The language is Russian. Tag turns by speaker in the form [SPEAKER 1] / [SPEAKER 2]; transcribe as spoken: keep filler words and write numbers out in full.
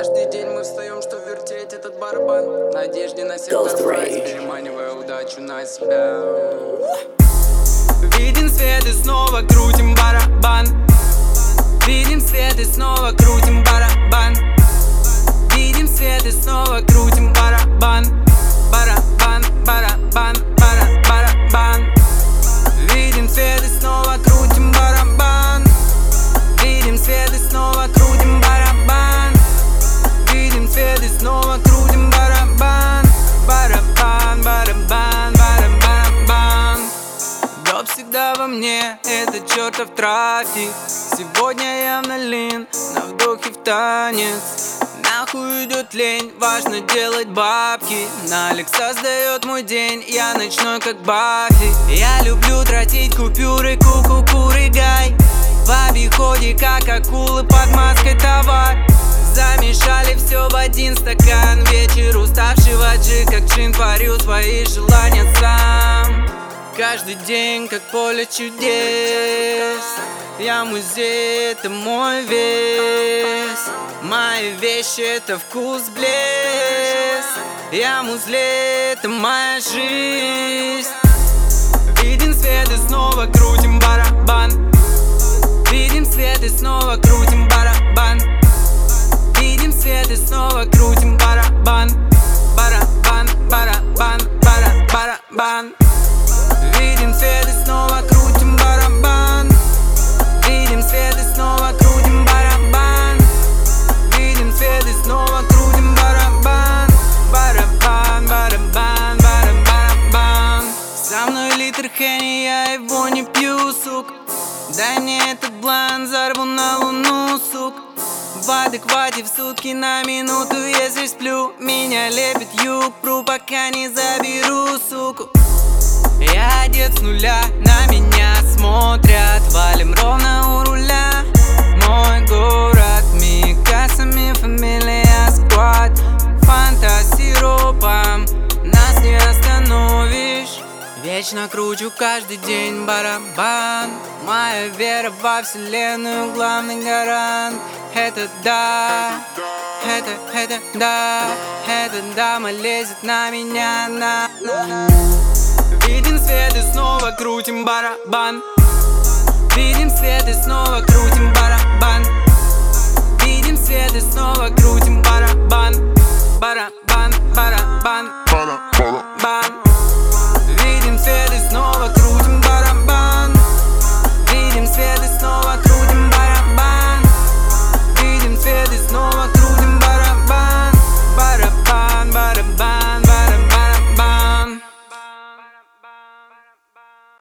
[SPEAKER 1] Каждый день мы встаем, что вертеть этот барабан. Надежде на сектор прайс, переманивая удачу на себя. Видим свет и снова крутим барабан. Видим свет и снова крутим барабан. Видим свет и снова крутим барабан. Барабан, барабан, бара, барабан. Видим свет и снова крутим барабан. Видим свет и снова крутим барабан. Видим свет и снова крутим барабан. Барабан, барабан, барабан, барабан. Доп всегда во мне, это чертов трафик. Сегодня я в налин, на вдохе в танец. Нахуй идет лень, важно делать бабки. Налик создает мой день, я ночной как Баффи. Я люблю тратить купюры, ку-ку-ку-рыгай. В обиходе как акулы под маской товар. Замешали все в один стакан. Вечер уставшего джи, как джин, парю свои желания сам. Каждый день как поле чудес. Я музей, это мой вес. Мои вещи, это вкус, блеск. Я музле, это моя жизнь. Видим свет и снова крутим барабан. Видим свет и снова крутим барабан. Видим свет и снова крутим барабан. Барабан, барабан, бара, барабан. Видим свет и снова крутим барабан. Видим свет и снова крутим барабан. Видим свет и снова крутим барабан. Барабан, барабан, барабан, барабан. Со мной литр Хенни, я его не пью, сук. Дай мне этот блан, взорву на луну, сук. В адеквате в сутки на минуту, если сплю. Меня лепит юг, пру, пока не заберу, суку. Я одет с нуля, на меня смотрят. Валим ровно у руля. Мой город, микасами фамилия сквад. Фантасиропом нас не остановишь. Вечно кручу каждый день барабан. Моя вера во вселенную главный гарант. Это да, это, это да, эта дама лезет на меня, на, на. Видим свет и снова крутим барабан. Видим свет и снова крутим барабан. Видим свет и снова крутим барабан. Барабан, барабан, барабан.